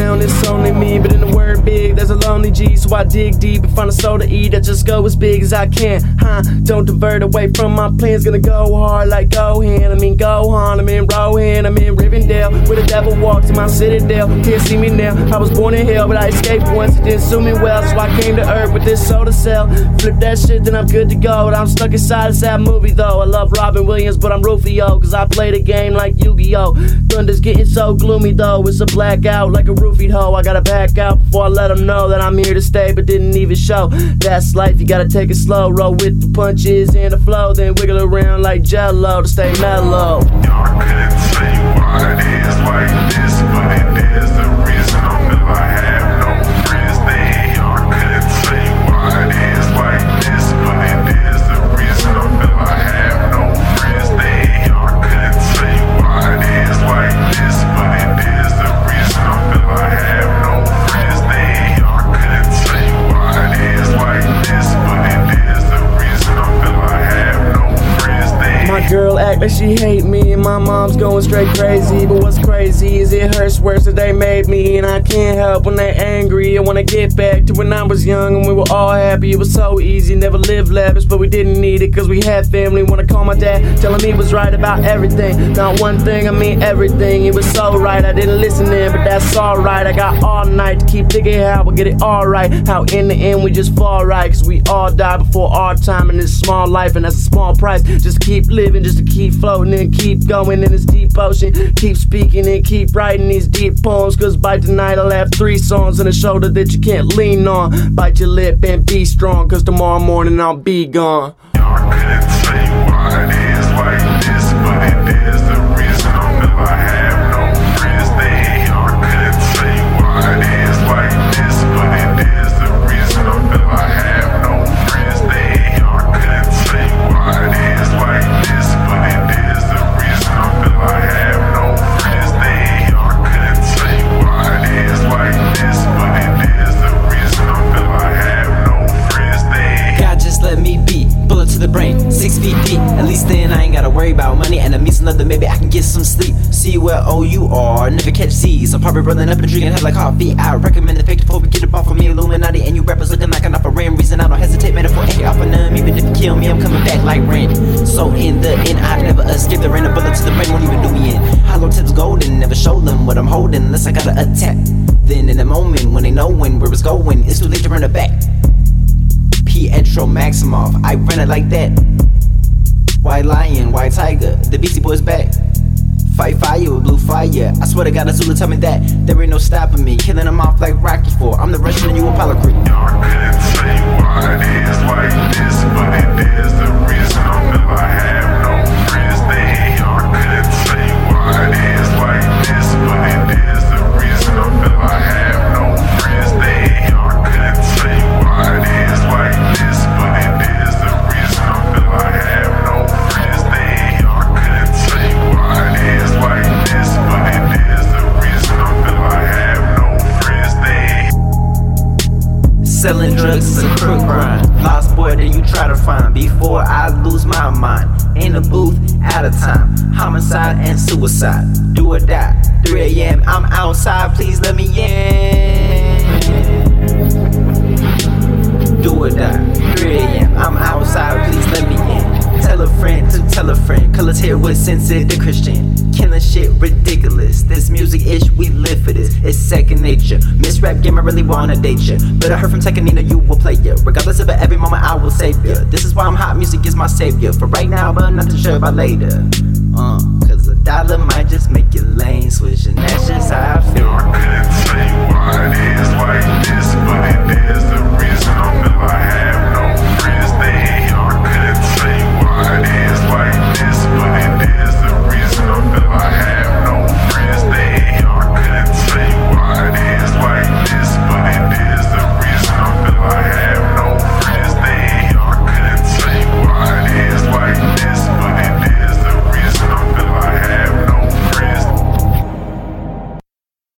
down, it's only me. But in the word big, there's a lonely G. So I dig deep and find a soul to eat. I just go as big as I can, Don't divert away from my plans. Gonna go hard like Gohan. I'm in Gohan, I'm in Rohan, I'm in Rivendell, where the devil walks in my citadel. Can't see me now, I was born in hell, but I escaped once. It didn't suit me well, so I came to earth with this soul to sell. Flip that shit, then I'm good to go. But I'm stuck inside a sad movie though. I love Robin Williams, but I'm Rufio, cause I play the game like Yu-Gi-Oh! Thunder's getting so gloomy though. It's a blackout like a roofied hoe. I gotta back out before I let them know that I'm here to stay, but didn't even show. That's life, you gotta take it slow. Roll with the punches and the flow, then wiggle around like Jello to stay mellow. Y'all couldn't tell you why it is like this, but it is the reason I'm never have no friends there. Y'all couldn't tell you why it is like this, but it is the reason I'm never have no friends there. Y'all couldn't tell you why it is like this, but it is the reason I'm never have no friends there. Y'all couldn't tell you why it is like this, but it is the reason I'm never have no friends there. My girl act like she hate me, and my mom's going straight crazy. But what's crazy is it hurts worse that they made me, and I can't help when they angry. I wanna get back to when I was young and we were all happy. It was so easy, never lived lavish, but we didn't need it cause we had family. Wanna call my dad, telling me he was right about everything. Not one thing, I mean everything. He was so right, I didn't listen in, but that's alright. I got all night to keep thinking how we'll get it alright. How in the end we just fall right, cause we all die before our time in this small life, and that's a small price. Just keep living, just to keep floating and keep going in this deep ocean. Keep speaking and keep writing these deep poems, cause by tonight I'll have 3 songs on a shoulder that you can't lean on. Bite your lip and be strong, cause tomorrow morning I'll be gone. Y'all couldn't tell you why it is like this, but it is the reason I'll never have no friends there. Y'all couldn't tell you why it is like this, but it is the reason I'll never have no friends there. Y'all couldn't tell you why it is like this, but it is the reason I'll never have no friends there. Y'all couldn't tell you why it is like this, but it is the reason I'll never have no friends there. God just let me be, bullet to the brain, 6 feet deep. At least then I ain't gotta worry about money and enemies, another maybe I can get some sleep. See where you are, never catch C's. I'm probably rolling up and drinking head like coffee. I recommend the fake before we get it off from me, Illuminati. And you rappers looking like an opera ram. Reason I don't hesitate, metaphor ain't off of none. Even if you kill me, I'm coming back like Randy. So in the end, I never escape the rain. A bullet to the brain won't even do me in. Hollow tips golden, never show them what I'm holding unless I gotta attack. Then in the moment when they knowin' where it's going, it's too late to run it back. Pietro Maximoff, I run it like that. White lion, white tiger, the Beastie Boys back. Fight fire with blue fire. I swear to God, Azula tell me that there ain't no stopping me. Killing them off like Rocky IV. I'm the Russian and you Apollo Creed. Y'all couldn't tell you why it is like this, but it is the reason I'll never have no friends there. Y'all couldn't tell you why it is like this, but it is the reason I'll never have no friends there. Y'all couldn't tell you why it is like this, but it is the reason I'll never have no friends there. Y'all couldn't tell you why it is like this, but it is the reason I'll never have no friends there. Selling drugs is a crook grind. Lost boy that you try to find before I lose my mind. In the booth, out of time. Homicide and suicide. Do or die. 3 a.m. I'm outside, please let me in. Do or die. 3 a.m. I'm outside, please let me in. Tell a friend to tell a friend. Colors here with Sensei the Christian. Killing shit ridiculous. This music ish, we live for this. It's second nature. Miss Rap Game, I really wanna date ya. But I heard from Tekanina you will play ya. Regardless of it, every moment I will save ya. This is why I'm hot, music is my savior. For right now, but not too sure about later. Cause $1 might just make your lane switch, and that's just how I feel. Y'all couldn't tell you